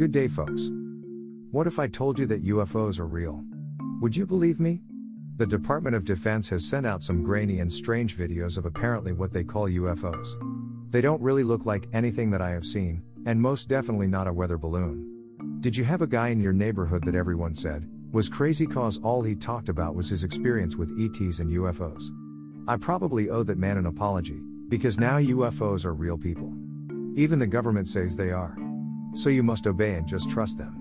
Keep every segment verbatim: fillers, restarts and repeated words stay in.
Good day, folks. What if I told you that U F Os are real? Would you believe me? The Department of Defense has sent out some grainy and strange videos of apparently what they call U F Os. They don't really look like anything that I have seen, and most definitely not a weather balloon. Did you have a guy in your neighborhood that everyone said was crazy cause all he talked about was his experience with E Ts and U F Os? I probably owe that man an apology, because now U F Os are real people. Even the government says they are. So you must obey and just trust them.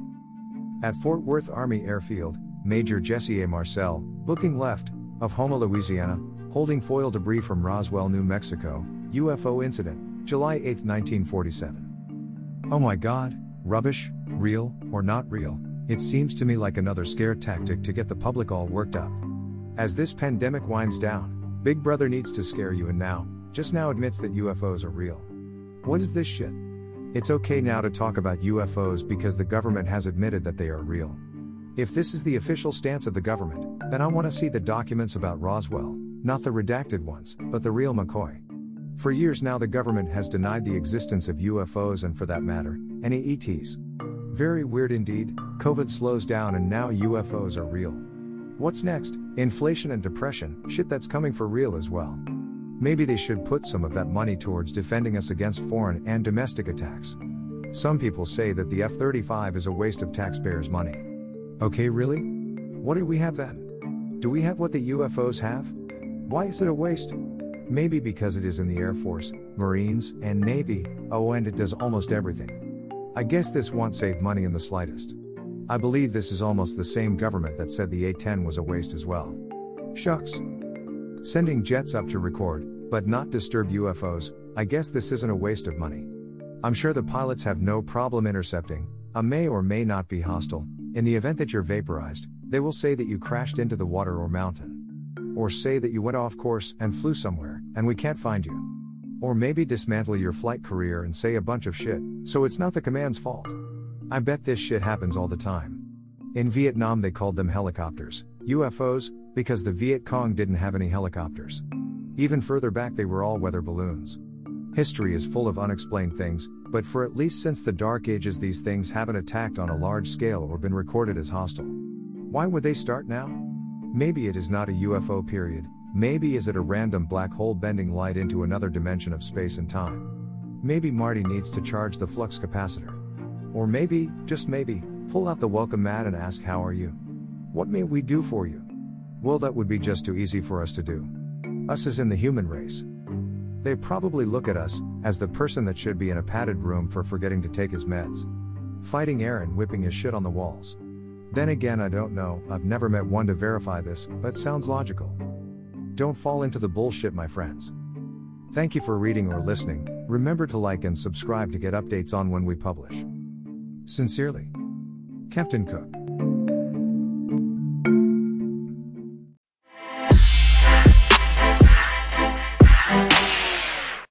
At Fort Worth Army Airfield, Major Jesse A. Marcel, looking left, of Houma, Louisiana, holding foil debris from Roswell, New Mexico, U F O incident, July eighth, nineteen forty-seven. Oh my God, rubbish, real, or not real, it seems to me like another scare tactic to get the public all worked up. As this pandemic winds down, Big Brother needs to scare you and now, just now admits that U F Os are real. What is this shit? It's okay now to talk about U F Os because the government has admitted that they are real. If this is the official stance of the government, then I want to see the documents about Roswell, not the redacted ones, but the real McCoy. For years now the government has denied the existence of U F Os and for that matter, any E Ts. Very weird indeed. COVID slows down and now U F Os are real. What's next? Inflation and depression, shit that's coming for real as well. Maybe they should put some of that money towards defending us against foreign and domestic attacks. Some people say that the F thirty-five is a waste of taxpayers' money. Okay, really? What do we have then? Do we have what the U F Os have? Why is it a waste? Maybe because it is in the Air Force, Marines, and Navy, oh and it does almost everything. I guess this won't save money in the slightest. I believe this is almost the same government that said the A ten was a waste as well. Shucks. Sending jets up to record, but not disturb U F Os, I guess this isn't a waste of money. I'm sure the pilots have no problem intercepting, a may or may not be hostile. In the event that you're vaporized, they will say that you crashed into the water or mountain. Or say that you went off course and flew somewhere, and we can't find you. Or maybe dismantle your flight career and say a bunch of shit, so it's not the command's fault. I bet this shit happens all the time. In Vietnam they called them helicopters, U F Os, because the Viet Cong didn't have any helicopters. Even further back they were all weather balloons. History is full of unexplained things, but for at least since the Dark Ages these things haven't attacked on a large scale or been recorded as hostile. Why would they start now? Maybe it is not a U F O period, maybe is it a random black hole bending light into another dimension of space and time. Maybe Marty needs to charge the flux capacitor. Or maybe, just maybe, pull out the welcome mat and ask how are you? What may we do for you? Well, that would be just too easy for us to do. Us as in the human race. They probably look at us as the person that should be in a padded room for forgetting to take his meds. Fighting air and whipping his shit on the walls. Then again, I don't know, I've never met one to verify this, but sounds logical. Don't fall into the bullshit, my friends. Thank you for reading or listening. Remember to like and subscribe to get updates on when we publish. Sincerely, Captain Cook.